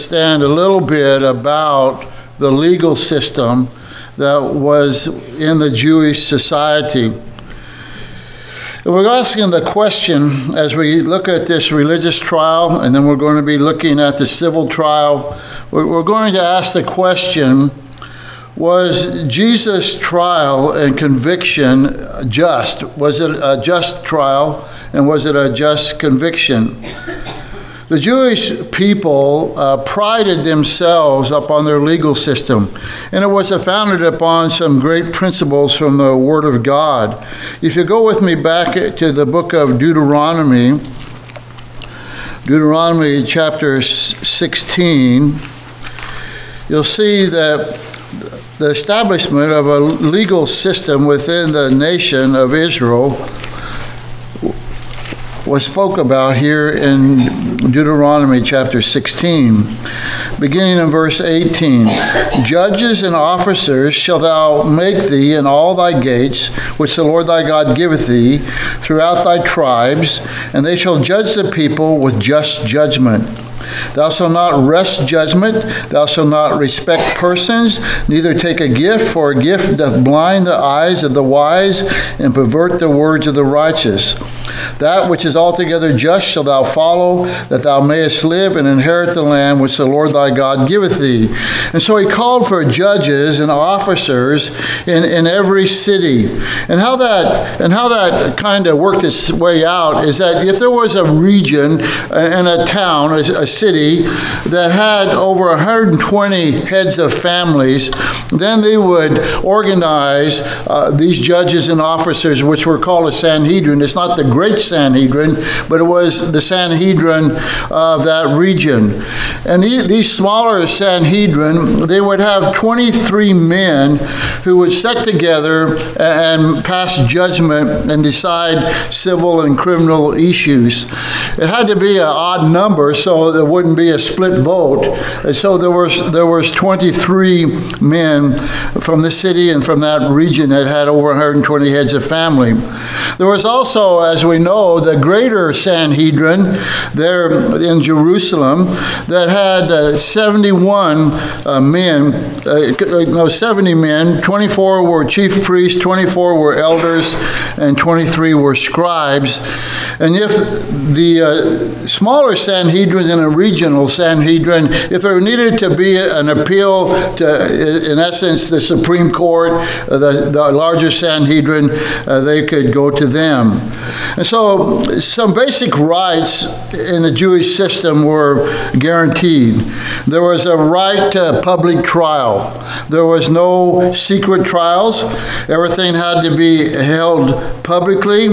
understand a little bit about the legal system that was in the Jewish society. And we're asking the question as we look at this religious trial, and then we're going to be looking at the civil trial. We're going to ask the question, was Jesus' trial and conviction just? Was it a just trial, and was it a just conviction? The Jewish people prided themselves upon their legal system, and it was founded upon some great principles from the Word of God. If you go with me back to the book of Deuteronomy chapter 16, you'll see that the establishment of a legal system within the nation of Israel was spoke about here in Deuteronomy chapter 16, beginning in verse 18. Judges and officers shalt thou make thee in all thy gates, which the Lord thy God giveth thee, throughout thy tribes, and they shall judge the people with just judgment. Thou shalt not wrest judgment, thou shalt not respect persons, neither take a gift, for a gift doth blind the eyes of the wise, and pervert the words of the righteous. That which is altogether just shalt thou follow, that thou mayest live and inherit the land which the Lord thy God giveth thee. And so he called for judges and officers in every city. And how that kind of worked its way out is that if there was a region and a town, a city that had over 120 heads of families, then they would organize these judges and officers, which were called a Sanhedrin. It's not the great Sanhedrin, but it was the Sanhedrin of that region. And these smaller Sanhedrin, they would have 23 men who would sit together and pass judgment and decide civil and criminal issues. It had to be an odd number so there wouldn't be a split vote. And so there was 23 men from the city and from that region that had over 120 heads of family. There was also, as we know, the greater Sanhedrin there in Jerusalem that had 70 men. 24 were chief priests, 24 were elders, and 23 were scribes. And if the smaller Sanhedrin and a regional Sanhedrin, if there needed to be an appeal to, in essence, the Supreme Court, the larger Sanhedrin, they could go to them. And so some basic rights in the Jewish system were guaranteed. There was a right to public trial. There was no secret trials. Everything had to be held publicly.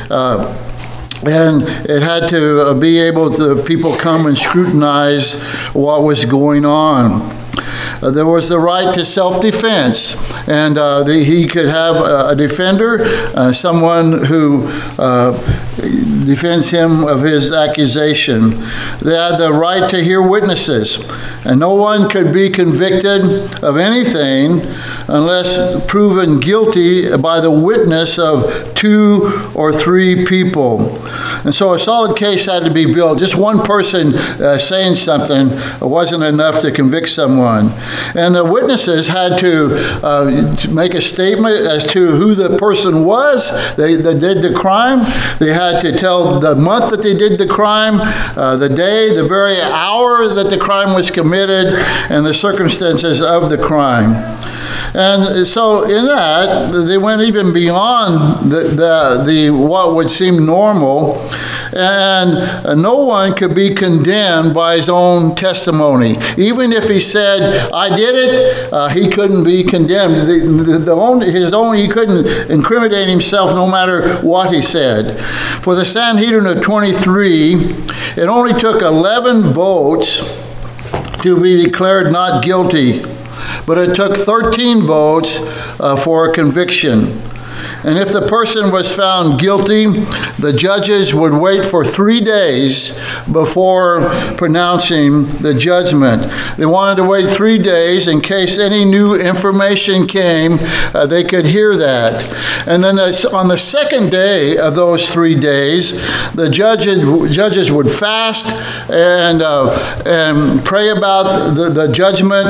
And it had to be able to, people come and scrutinize what was going on. There was the right to self-defense, and he could have a defender, someone who defends him of his accusation. They had the right to hear witnesses, and no one could be convicted of anything unless proven guilty by the witness of 2 or 3 people. And so a solid case had to be built. Just one person saying something wasn't enough to convict someone. And the witnesses had to make a statement as to who the person was that did the crime. They had to tell the month that they did the crime, the day, the very hour that the crime was committed, and the circumstances of the crime. And so in that, they went even beyond the what would seem normal, and no one could be condemned by his own testimony. Even if he said, I did it, he couldn't be condemned. He couldn't incriminate himself no matter what he said. For the Sanhedrin of 23, it only took 11 votes to be declared not guilty. But it took 13 votes for a conviction. And if the person was found guilty, the judges would wait for 3 days before pronouncing the judgment. They wanted to wait 3 days in case any new information came, they could hear that. And then on the second day of those 3 days, the judges would fast and pray about the judgment.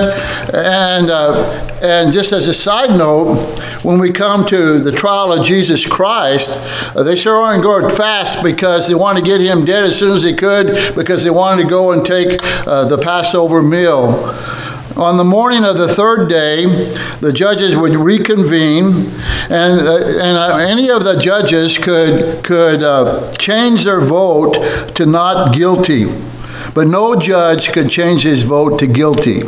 And just as a side note, when we come to the trial of Jesus Christ, they sure aren't going fast because they want to get him dead as soon as they could, because they wanted to go and take the Passover meal. On the morning of the third day, the judges would reconvene, and any of the judges could change their vote to not guilty, but no judge could change his vote to guilty.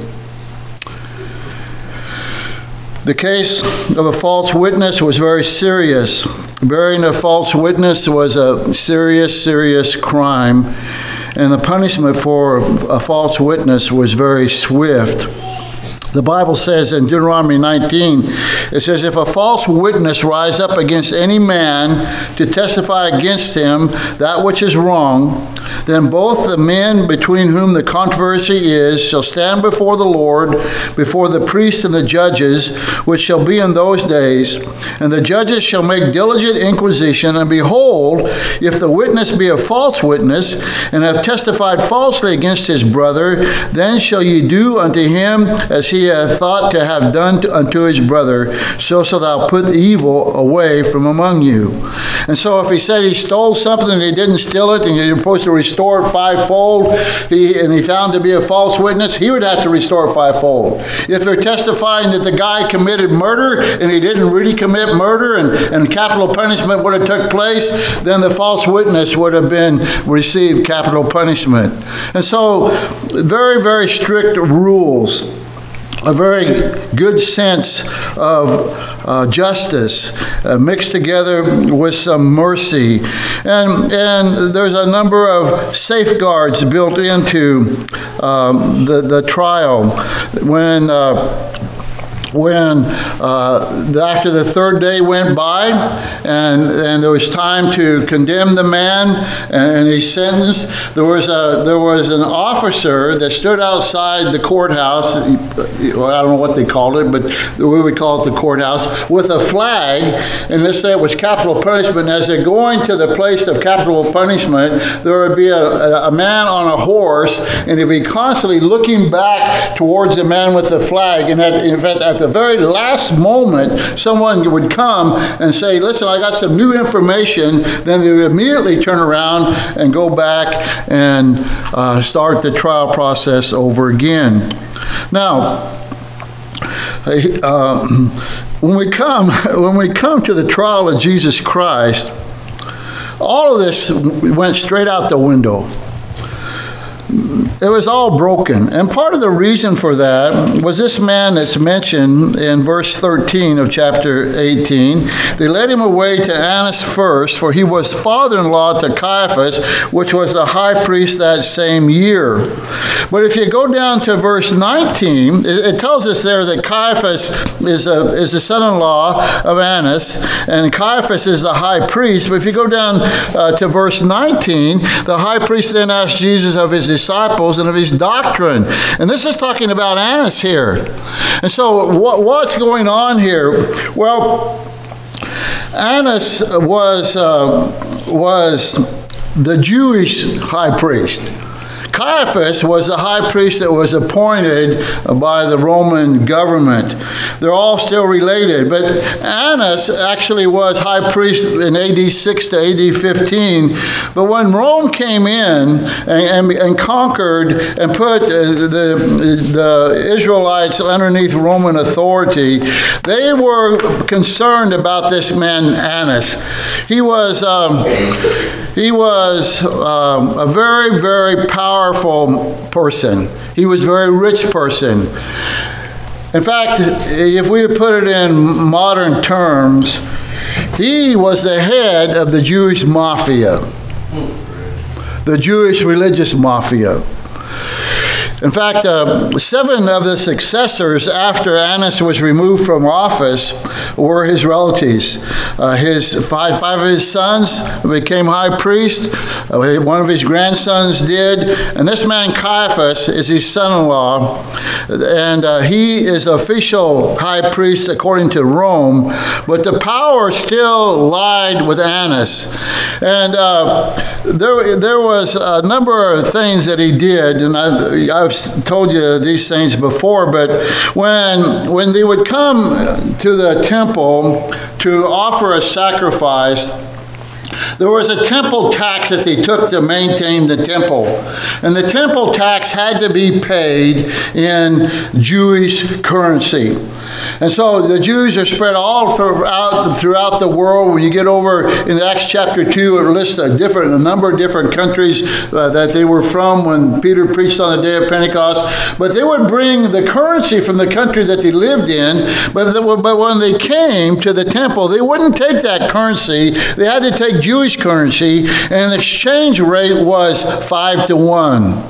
The case of a false witness was very serious. Bearing a false witness was a serious, serious crime, and the punishment for a false witness was very swift. The Bible says in Deuteronomy 19, it says, if a false witness rise up against any man to testify against him that which is wrong, then both the men between whom the controversy is shall stand before the Lord, before the priests and the judges, which shall be in those days. And the judges shall make diligent inquisition, and behold, if the witness be a false witness, and have testified falsely against his brother, then shall ye do unto him as he hath thought to have done unto his brother, so shalt thou put the evil away from among you. And so if he said he stole something and he didn't steal it, and you're supposed to restore it fivefold, and he found to be a false witness, he would have to restore it fivefold. If they're testifying that the guy committed murder and he didn't really commit murder, and capital punishment would have took place, then the false witness would have received capital punishment. And so very, very strict rules. A very good sense of justice mixed together with some mercy. And there's a number of safeguards built into the trial. When after the third day went by and there was time to condemn the man and he's sentenced, there was an officer that stood outside the courthouse. I don't know what they called it, but we would call it the courthouse, with a flag, and let's say it was capital punishment. As they're going to the place of capital punishment, there would be a man on a horse, and he'd be constantly looking back towards the man with the flag. And at the very last moment, someone would come and say, listen, I got some new information. Then they would immediately turn around and go back and start the trial process over again. Now, when we come to the trial of Jesus Christ, all of this went straight out the window. It was all broken. And part of the reason for that was this man that's mentioned in verse 13 of chapter 18. They led him away to Annas first, for he was father-in-law to Caiaphas, which was the high priest that same year. But if you go down to verse 19, it tells us there that Caiaphas is the son-in-law of Annas, and Caiaphas is the high priest. But if you go down to verse 19, the high priest then asked Jesus of his disciples and of his doctrine. And this is talking about Annas here. And so what's going on here? Well, Annas was the Jewish high priest. Caiaphas was the high priest that was appointed by the Roman government. They're all still related, but Annas actually was high priest in AD 6 to AD 15. But when Rome came in and conquered and put the Israelites underneath Roman authority, they were concerned about this man Annas. He was a very, very powerful person. He was a very rich person. In fact, if we put it in modern terms, he was the head of the Jewish mafia, the Jewish religious mafia. In fact, 7 of the successors after Annas was removed from office were his relatives. Five of his sons became high priest. One of his grandsons did. And this man Caiaphas is his son-in-law. And he is official high priest according to Rome. But the power still lied with Annas. And there was a number of things that he did. And I've told you these things before, but when they would come to the temple to offer a sacrifice, there was a temple tax that they took to maintain the temple. And the temple tax had to be paid in Jewish currency. And so the Jews are spread all throughout the world. When you get over in Acts chapter 2, it lists a number of different countries that they were from when Peter preached on the day of Pentecost. But they would bring the currency from the country that they lived in. But when they came to the temple, they wouldn't take that currency. They had to take Jewish currency, and the exchange rate was 5 to 1.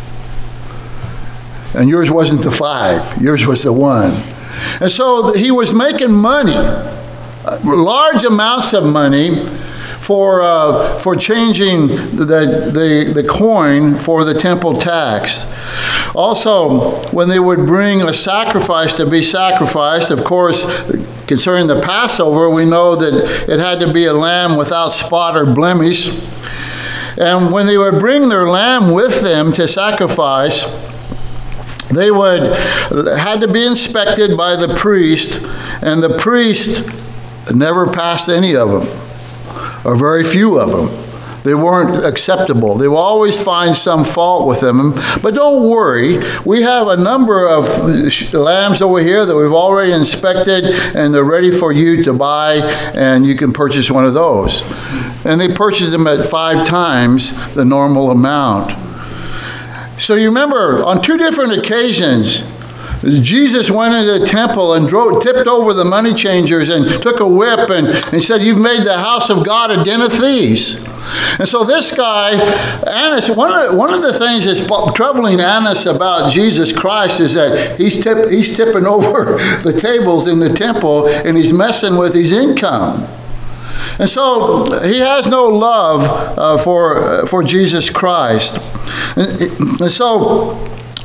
And yours wasn't the 5. Yours was the 1. And so he was making money, large amounts of money, for changing the coin for the temple tax. Also, when they would bring a sacrifice to be sacrificed, of course, concerning the Passover, we know that it had to be a lamb without spot or blemish. And when they would bring their lamb with them to sacrifice, they had to be inspected by the priest, and the priest never passed any of them, or very few of them. They weren't acceptable. They will always find some fault with them. But don't worry, we have a number of lambs over here that we've already inspected, and they're ready for you to buy, and you can purchase one of those. And they purchased them at 5 times the normal amount. So you remember, on 2 different occasions, Jesus went into the temple and tipped over the money changers and took a whip and said, "You've made the house of God a den of thieves." And so this guy, Annas, one of the things that's troubling Annas about Jesus Christ is that he's tipping over the tables in the temple, and he's messing with his income. And so he has no love for Jesus Christ. And so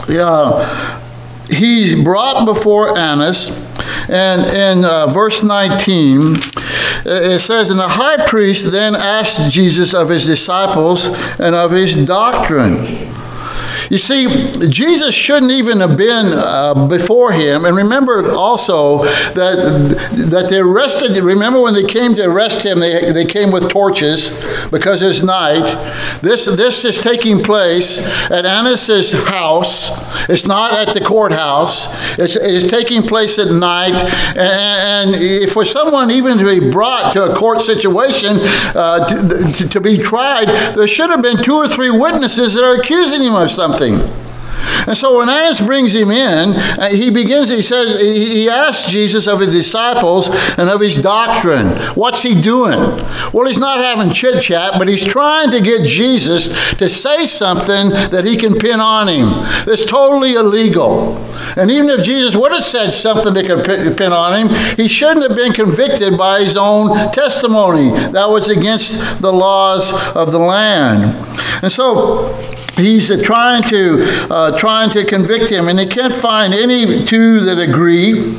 he's brought before Annas, and in verse 19, it says, "And the high priest then asked Jesus of his disciples and of his doctrine." You see, Jesus shouldn't even have been before him. And remember also that they arrested, remember when they came to arrest him, they came with torches because it's night. This is taking place at Annas' house. It's not at the courthouse. It's taking place at night. And for someone even to be brought to a court situation to be tried, there should have been 2 or 3 witnesses that are accusing him of something. And so when Annas brings him in, he asks Jesus of his disciples and of his doctrine. What's he doing? Well, he's not having chit-chat, but he's trying to get Jesus to say something that he can pin on him. That's totally illegal. And even if Jesus would have said something that could pin on him, he shouldn't have been convicted by his own testimony. That was against the laws of the land. And so he's trying to convict him, and he can't find any 2 that agree,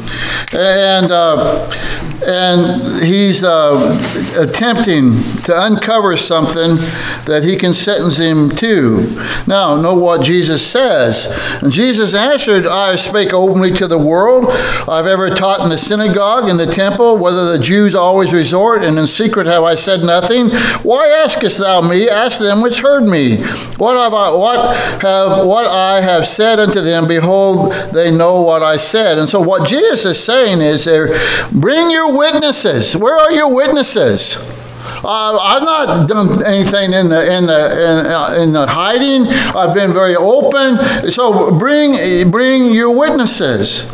and he's attempting to uncover something that he can sentence him to. Now, know what Jesus says. And Jesus answered, "I spake openly to the world. I've ever taught in the synagogue, in the temple, whether the Jews always resort, and in secret have I said nothing. Why askest thou me? Ask them which heard me. What I have said unto them, behold, they know what I said." And so what Jesus is saying is, bring your witnesses. Where are your witnesses? I've not done anything in the hiding. I've been very open. So bring your witnesses.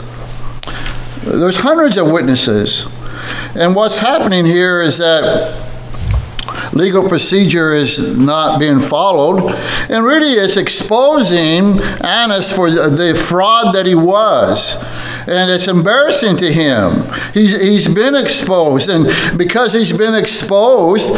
There's hundreds of witnesses. And what's happening here is that legal procedure is not being followed. And really it's exposing Annas for the fraud that he was. And it's embarrassing to him. He's been exposed. And because he's been exposed,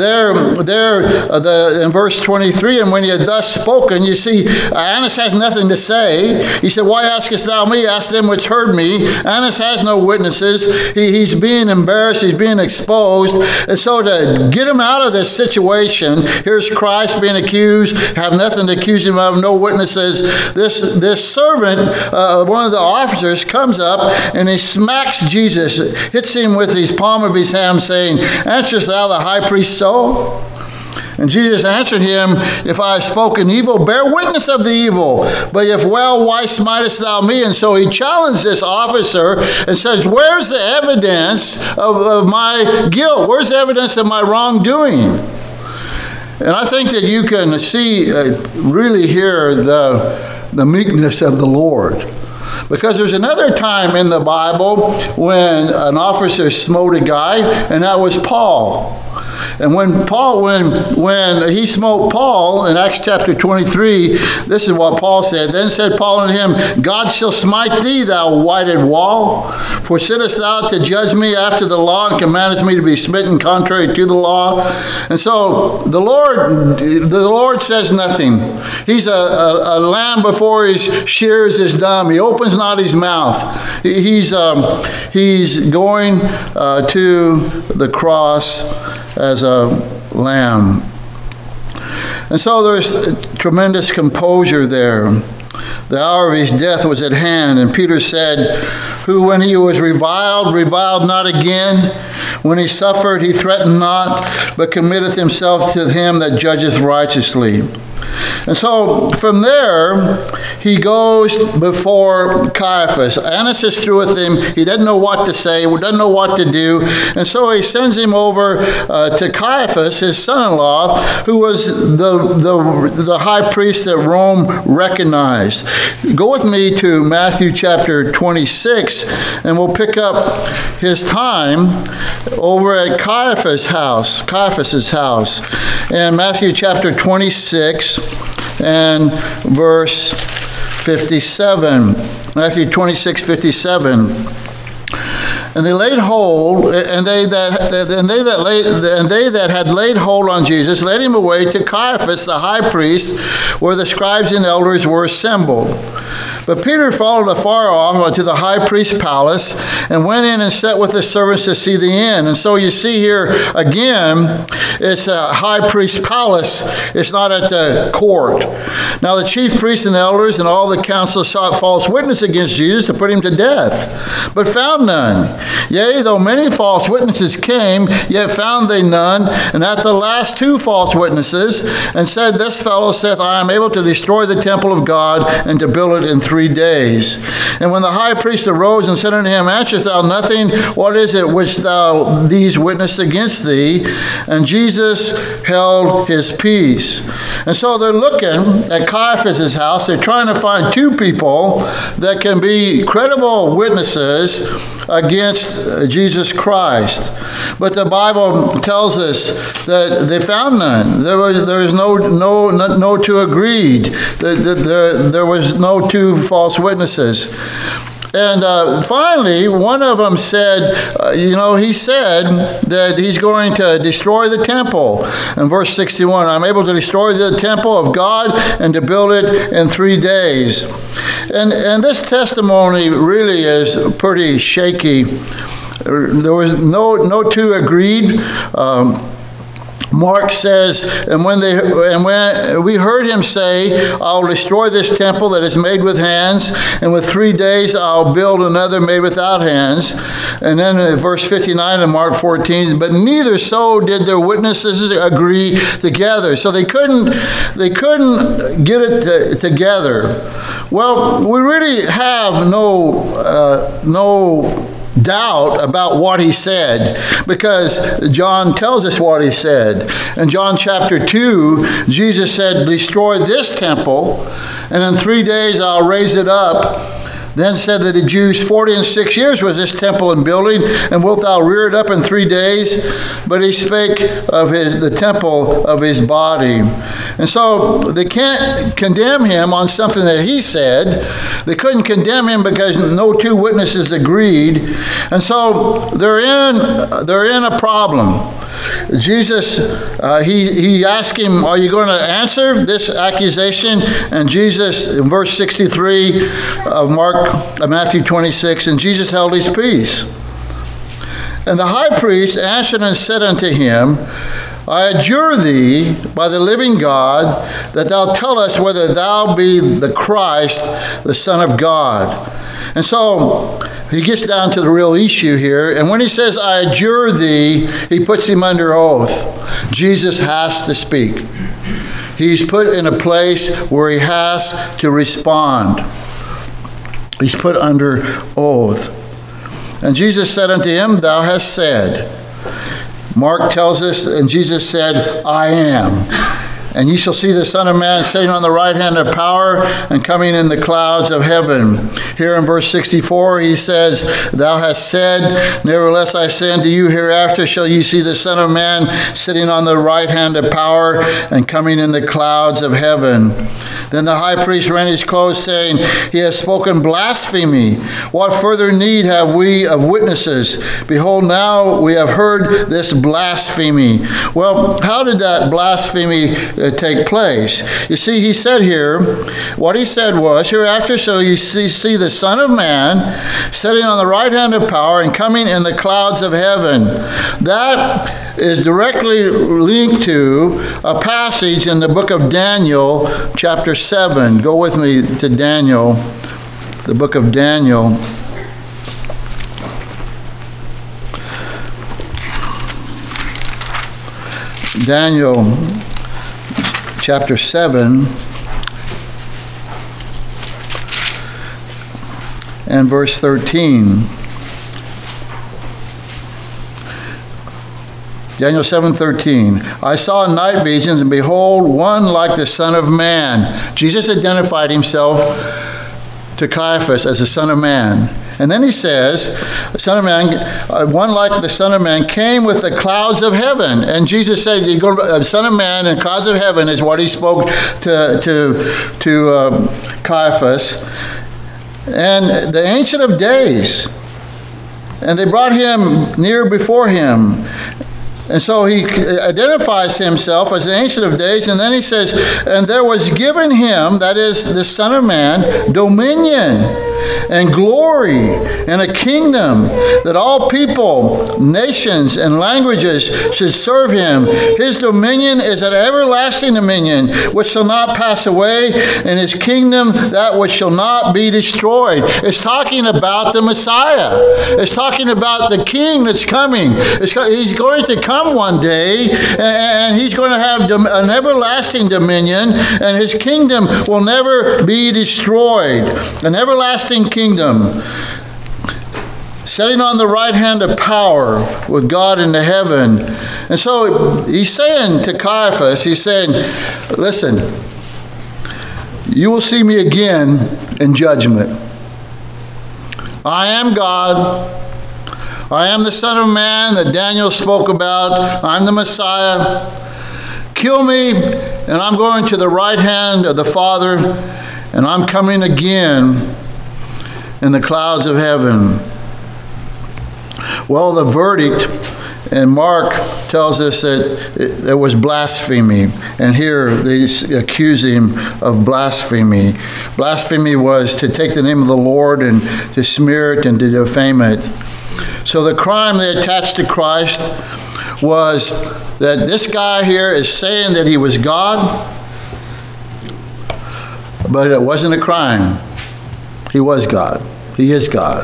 in verse 23, and when he had thus spoken, you see, Annas has nothing to say. He said, why askest thou me? Ask them which heard me. Annas has no witnesses. He's being embarrassed. He's being exposed. And so to get him out of this situation, here's Christ being accused, have nothing to accuse him of, no witnesses. This servant, one of the officers, comes up and he smacks Jesus, hits him with his palm of his hand, saying, answerest thou the high priest so? And Jesus answered him, if I have spoken evil, bear witness of the evil. But if well, why smitest thou me? And so he challenged this officer and says, where's the evidence of my guilt? Where's the evidence of my wrongdoing? And I think that you can see, really hear the meekness of the Lord. Because there's another time in the Bible when an officer smote a guy, and that was Paul. And when he smote Paul in Acts chapter 23, this is what Paul said. Then said Paul unto him, God shall smite thee, thou whited wall. For sittest thou to judge me after the law, and commandest me to be smitten contrary to the law? And so the Lord says nothing. He's a lamb before his shears is dumb. He opens not his mouth. He's going to the cross as a lamb. And so there's tremendous composure there. The hour of his death was at hand, and Peter said, who when he was reviled not again. When he suffered, he threatened not, but committeth himself to him that judgeth righteously. And so from there, he goes before Caiaphas. Annas is through with him. He doesn't know what to say, doesn't know what to do. And so he sends him over to Caiaphas, his son-in-law, who was the high priest that Rome recognized. Go with me to Matthew chapter 26, and we'll pick up his time over at Caiaphas's house. And Matthew chapter 26 and verse 57. Matthew 26, 57. And they laid hold, and they that had laid hold on Jesus led him away to Caiaphas the high priest, where the scribes and elders were assembled. But Peter followed afar off to the high priest's palace and went in and sat with the servants to see the end. And so you see here again, it's a high priest's palace. It's not at the court. Now the chief priests and the elders and all the council sought false witness against Jesus to put him to death, but found none. Yea, though many false witnesses came, yet found they none. And at the last 2 false witnesses, and said, this fellow saith, I am able to destroy the temple of God and to build it in 3 days. And when the high priest arose and said unto him, answerest thou nothing? What is it which these witness against thee? And Jesus held his peace. And so they're looking at Caiaphas' house. They're trying to find 2 people that can be credible witnesses against Jesus Christ. But the Bible tells us that they found none. There was no 2 agreed. There was no 2 false witnesses. And finally, one of them said, he said that he's going to destroy the temple. In verse 61, I'm able to destroy the temple of God and to build it in 3 days. And this testimony really is pretty shaky. There was no 2 agreed. Mark says, and when we heard him say, I'll destroy this temple that is made with hands, and with 3 days I'll build another made without hands. And then in verse 59 in Mark 14, but neither so did their witnesses agree together. So they couldn't get it together. Well, we really have no doubt about what he said, because John tells us what he said. In John chapter 2, Jesus said, destroy this temple, and in 3 days I'll raise it up. then said to the Jews, 40 and 6 years was this temple in building, and wilt thou rear it up in 3 days? But he spake of the temple of his body. And so they can't condemn him on something that he said. They couldn't condemn him because no two witnesses agreed. And so they're in a problem. Jesus, he asked him, are you going to answer this accusation? And Jesus, in verse 63 of Matthew 26, and Jesus held his peace. And the high priest answered and said unto him, I adjure thee by the living God, that thou tell us whether thou be the Christ, the Son of God. And so he gets down to the real issue here. And when he says, I adjure thee, he puts him under oath. Jesus has to speak. He's put in a place where he has to respond. He's put under oath. And Jesus said unto him, thou hast said. Mark tells us, and Jesus said, I am. And ye shall see the Son of Man sitting on the right hand of power and coming in the clouds of heaven. Here in verse 64, he says, thou hast said, nevertheless I say unto you, hereafter shall ye see the Son of Man sitting on the right hand of power and coming in the clouds of heaven. Then the high priest rent his clothes, saying, he has spoken blasphemy. What further need have we of witnesses? Behold, now we have heard this blasphemy. Well, how did that blasphemy take place? You see, he said here, what he said was, hereafter shall you see the Son of Man sitting on the right hand of power and coming in the clouds of heaven. That is directly linked to a passage in the book of Daniel, chapter 7. Go with me to Daniel, the book of Daniel. Daniel chapter 7 and verse 13. Daniel 7:13. I saw in night visions, and behold, one like the Son of Man. Jesus identified himself to Caiaphas as the Son of Man. And then he says, Son of Man, one like the Son of Man came with the clouds of heaven. And Jesus said, Son of Man and clouds of heaven is what he spoke to Caiaphas. And the Ancient of Days. And they brought him near before him. And so he identifies himself as the Ancient of Days, and then he says, and there was given him, that is the Son of Man, dominion and glory and a kingdom, that all people, nations, and languages should serve him. His dominion is an everlasting dominion, which shall not pass away, and his kingdom that which shall not be destroyed. It's talking about the Messiah. It's talking about the King that's coming. He's going to come one day, and he's going to have an everlasting dominion, and his kingdom will never be destroyed. An everlasting kingdom, sitting on the right hand of power with God in the heaven. And so he's saying to Caiaphas, he's saying, listen, you will see me again in judgment. I am God. I am the Son of Man that Daniel spoke about. I'm the Messiah. Kill me, and I'm going to the right hand of the Father, and I'm coming again in the clouds of heaven. Well, the verdict, and Mark tells us that it was blasphemy. And here they accuse him of blasphemy. Blasphemy was to take the name of the Lord and to smear it and to defame it. So the crime they attached to Christ was that this guy here is saying that he was God, but it wasn't a crime. He was God. He is God.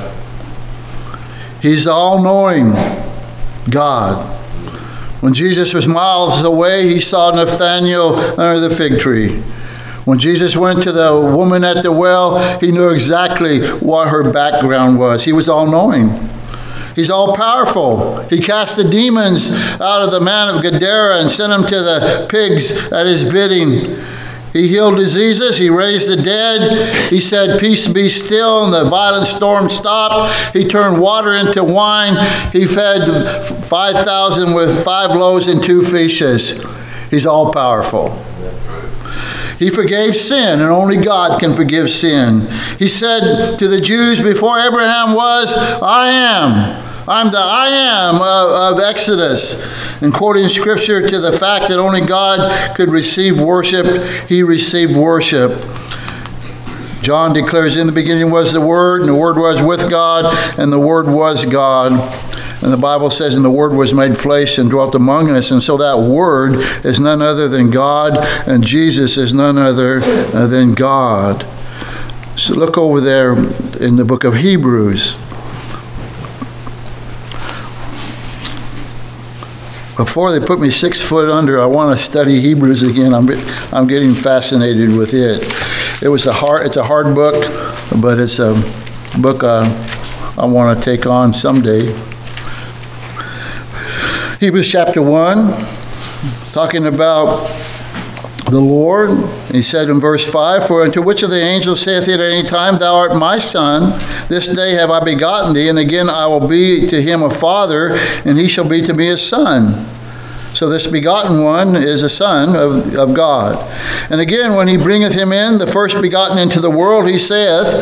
He's the all-knowing God. When Jesus was miles away, he saw Nathanael under the fig tree. When Jesus went to the woman at the well, he knew exactly what her background was. He was all-knowing. He's all-powerful. He cast the demons out of the man of Gadara and sent him to the pigs at his bidding. He healed diseases. He raised the dead. He said, "Peace be still," and the violent storm stopped. He turned water into wine. He fed 5,000 with 5 loaves and 2 fishes. He's all-powerful. He forgave sin, and only God can forgive sin. He said to the Jews before Abraham was, "I am." I'm the I am of Exodus. And quoting Scripture to the fact that only God could receive worship, he received worship. John declares, "In the beginning was the Word, and the Word was with God, and the Word was God." And the Bible says, "And the Word was made flesh and dwelt among us." And so that Word is none other than God, and Jesus is none other than God. So look over there in the book of Hebrews. Before they put me 6 foot under, I want to study Hebrews again. I'm getting fascinated with it. It's a hard book, but it's a book I want to take on someday. Hebrews chapter 1, talking about the Lord. He said in verse 5, "For unto which of the angels saith he at any time, Thou art my son, this day have I begotten thee, and again I will be to him a father, and he shall be to me a son." So this begotten one is a son of God. "And again, when he bringeth him in, the first begotten into the world, he saith,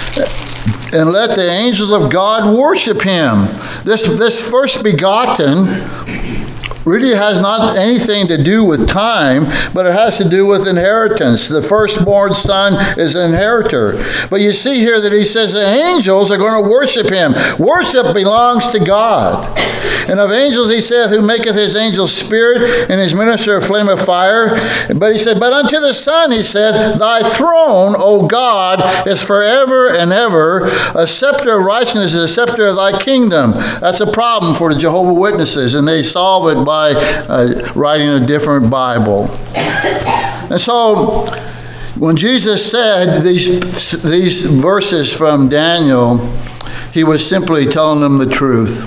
And let the angels of God worship him." This first begotten really has not anything to do with time, but it has to do with inheritance. The firstborn son is an inheritor. But you see here that he says the angels are going to worship him. Worship belongs to God. "And of angels he saith, Who maketh his angels spirit, and his minister a flame of fire." But he said, "But unto the Son he saith, Thy throne, O God, is forever and ever. A scepter of righteousness is a scepter of thy kingdom." That's a problem for the Jehovah's Witnesses, and they solve it by writing a different Bible. And so when Jesus said these verses from Daniel, he was simply telling them the truth.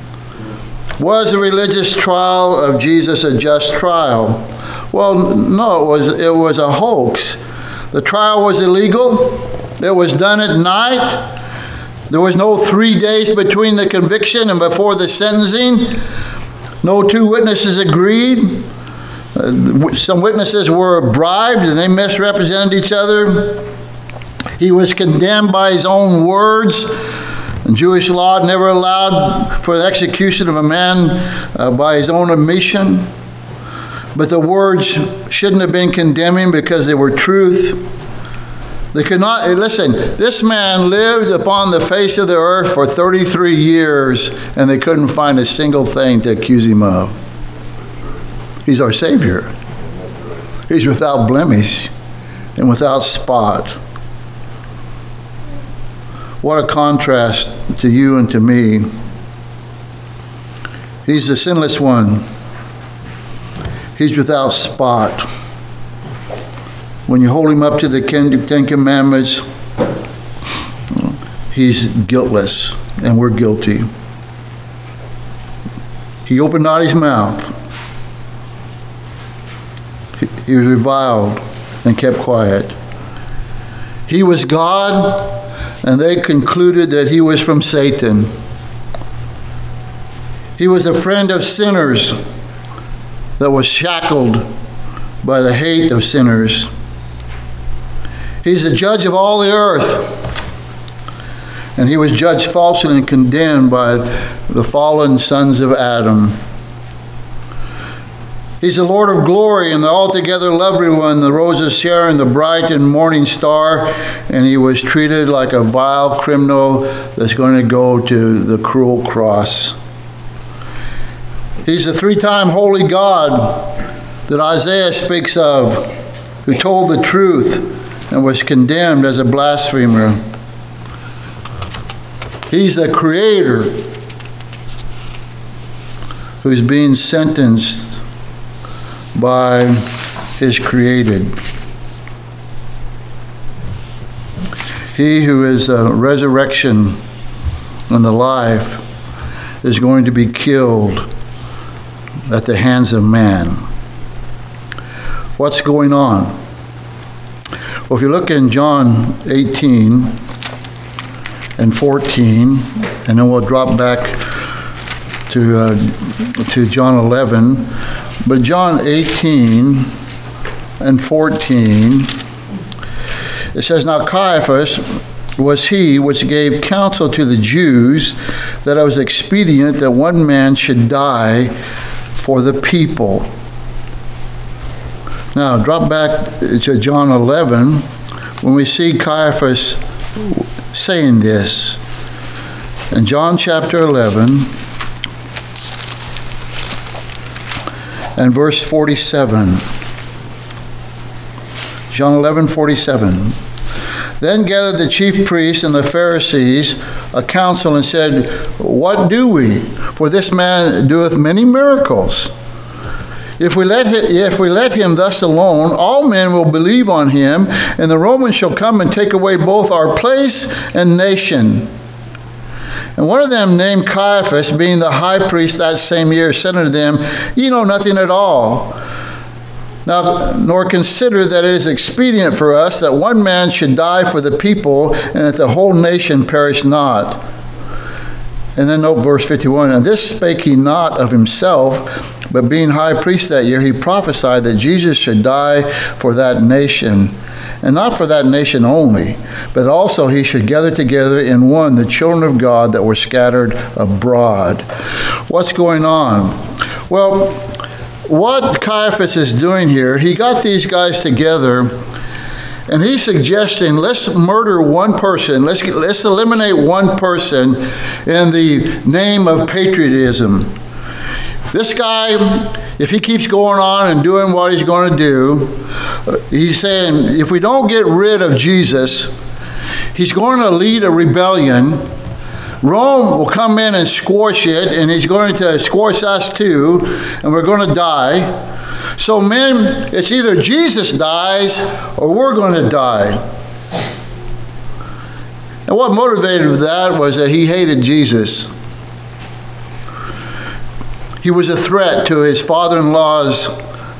Was the religious trial of Jesus a just trial? Well, no, it was a hoax. The trial was illegal. It was done at night. There was no 3 days between the conviction and before the sentencing. No 2 witnesses agreed. Some witnesses were bribed and they misrepresented each other. He was condemned by his own words. And Jewish law never allowed for the execution of a man by his own admission. But the words shouldn't have been condemning because they were truth. They could not, listen, this man lived upon the face of the earth for 33 years, and they couldn't find a single thing to accuse him of. He's our Savior. He's without blemish and without spot. What a contrast to you and to me. He's the sinless one. He's without spot. When you hold him up to the 10 Commandments, he's guiltless, and we're guilty. He opened not his mouth. He was reviled and kept quiet. He was God, and they concluded that he was from Satan. He was a friend of sinners that was shackled by the hate of sinners. He's the judge of all the earth. And he was judged falsely and condemned by the fallen sons of Adam. He's the Lord of glory and the altogether lovely one, the Rose of Sharon, the bright and morning star. And he was treated like a vile criminal that's going to go to the cruel cross. He's the 3-time holy God that Isaiah speaks of, who told the truth and was condemned as a blasphemer. He's the creator who's being sentenced by his created. He who is the resurrection and the life is going to be killed at the hands of man. What's going on? Well, if you look in John 18 and 14, and then we'll drop back to John 11. But John 18 and 14, it says, Now Caiaphas was he which gave counsel to the Jews that it was expedient that one man should die for the people. Now, drop back to John 11 when we see Caiaphas saying this. In John chapter 11 and verse 47. John 11:47. Then gathered the chief priests and the Pharisees a council and said, What do we? For this man doeth many miracles. If we let him thus alone, all men will believe on him, and the Romans shall come and take away both our place and nation. And one of them, named Caiaphas, being the high priest that same year, said unto them, Ye know nothing at all, nor consider that it is expedient for us that one man should die for the people, and that the whole nation perish not. And then note verse 51, And this spake he not of himself, but being high priest that year, he prophesied that Jesus should die for that nation, and not for that nation only, but also he should gather together in one the children of God that were scattered abroad. What's going on? Well, what Caiaphas is doing here, he got these guys together, and he's suggesting, let's murder one person, let's eliminate one person in the name of patriotism. This guy, if he keeps going on and doing what he's going to do, he's saying, if we don't get rid of Jesus, he's going to lead a rebellion. Rome will come in and squash it, and he's going to squash us too, and we're going to die. So men, it's either Jesus dies or we're going to die. And what motivated that was that he hated Jesus. He was a threat to his father-in-law's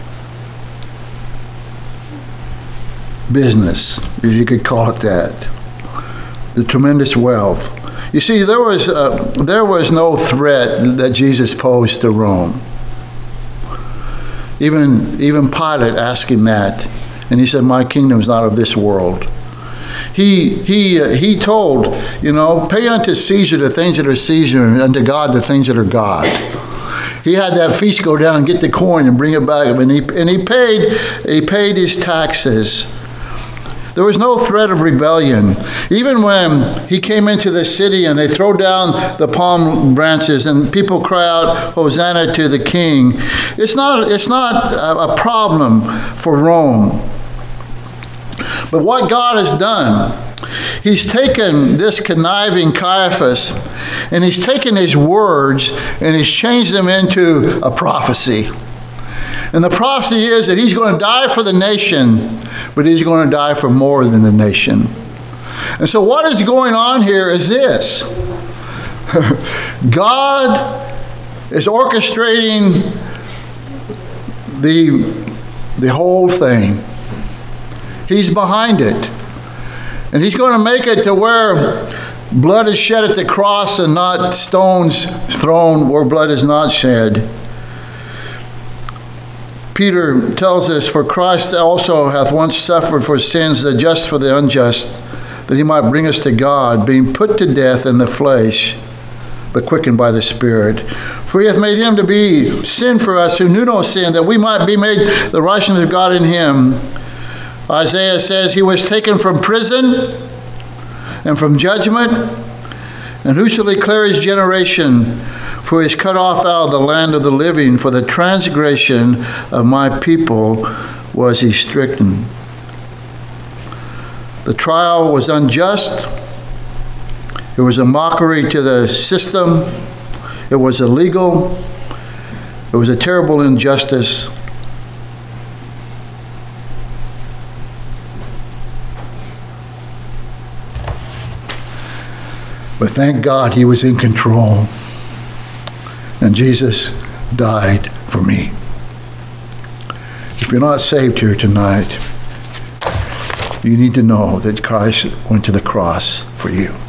business, if you could call it that. The tremendous wealth. You see, there was no threat that Jesus posed to Rome. Even Pilate asked him that, and he said, "My kingdom is not of this world." He told, pay unto Caesar the things that are Caesar, and unto God the things that are God. He had that feast go down and get the coin and bring it back, and he paid his taxes. There was no threat of rebellion. Even when he came into the city and they throw down the palm branches and people cry out, "Hosanna to the King," it's not a problem for Rome. But what God has done, he's taken this conniving Caiaphas, and he's taken his words and he's changed them into a prophecy. And the prophecy is that he's going to die for the nation, but he's going to die for more than the nation. And so what is going on here is this. God is orchestrating the whole thing. He's behind it. And he's going to make it to where blood is shed at the cross and not stones thrown where blood is not shed. Peter tells us, "For Christ also hath once suffered for sins, the just for the unjust, that he might bring us to God, being put to death in the flesh, but quickened by the Spirit. For he hath made him to be sin for us who knew no sin, that we might be made the righteousness of God in him." Isaiah says, "He was taken from prison and from judgment, and who shall declare his generation? For he is cut off out of the land of the living. For the transgression of my people was he stricken." The trial was unjust. It was a mockery to the system. It was illegal. It was a terrible injustice. But thank God he was in control. And Jesus died for me. If you're not saved here tonight, you need to know that Christ went to the cross for you.